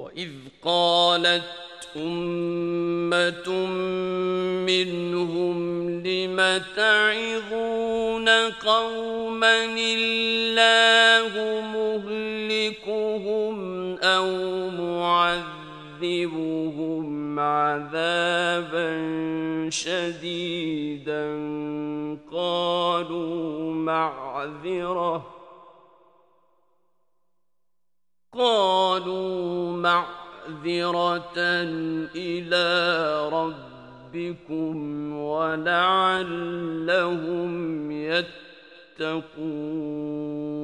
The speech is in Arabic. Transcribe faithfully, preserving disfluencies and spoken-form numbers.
وإذ قالت أمة منهم لم تعظون قوما الله مهلكهم أو معذبهم عذابا شديدا قالوا معذرة قالوا معذرة إلى ربكم ولعلهم يتقون